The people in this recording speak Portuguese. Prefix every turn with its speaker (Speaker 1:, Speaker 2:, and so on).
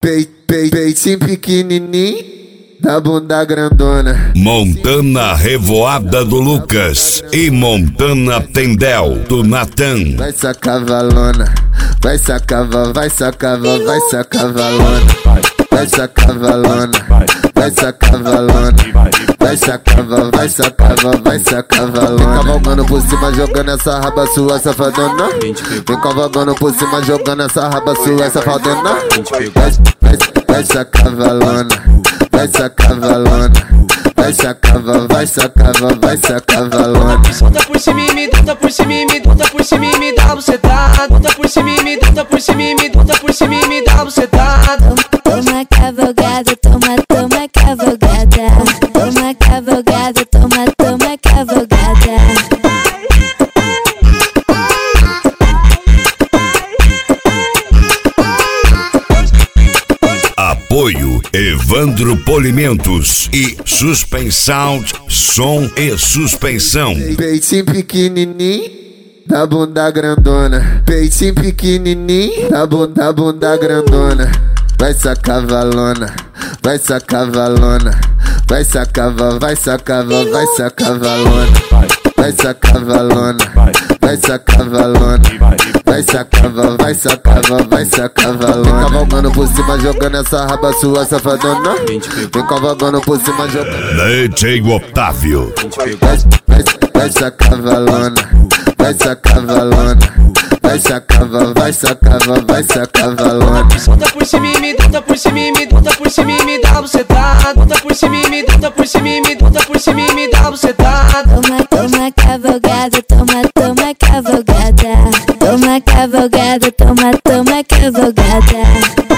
Speaker 1: Peitinho pequenininho da bunda grandona.
Speaker 2: Montana Revoada do Lucas e Montana Tendel do Natan.
Speaker 1: Vai sacar valona, vai sacar valona, vai sacar valona, vai sacar valona, vai sacar valona, vai sacar valona. Vem cavalgando por cima, jogando essa raba sua safadona. Vem cavalgando por cima, jogando essa raba sua safadona. Vai sacar valona, vai sacar valona, vai sacar valona.
Speaker 3: Bota por cima e me bota por cima e me bota por cima e me dá bucetada. Bota por cima e me bota por cima e me bota por cima e me dá bucetada.
Speaker 4: Toma cavalgada, toma cavalgada. Toma cavalgada, toma cavalgada.
Speaker 2: Apoio Evandro Polimentos e Suspensão, som e suspensão.
Speaker 1: Peitinho pequenininho da bunda grandona. Peitinho pequenininho da bunda grandona. Vai sacar valona, vai sacar valona, vai sacar valona, vai sacar valona, vai sacar valona, vai sacar valona, vai sacar valona. Vem cavalgando por cima, jogando essa raba sua safadona. Vem cavalgando por cima, jogando
Speaker 2: DJ Otávio.
Speaker 1: Vai sacar valona, vai sacar valona, vai sacar valona.
Speaker 3: Bota por cima e me bota por cima e me bota por cima e me dá bucetada. Bota por cima e me bota por cima e me bota por cima e me dá bucetada.
Speaker 4: Toma cavalgada, toma cavalgada. Toma cavalgada, toma cavalgada.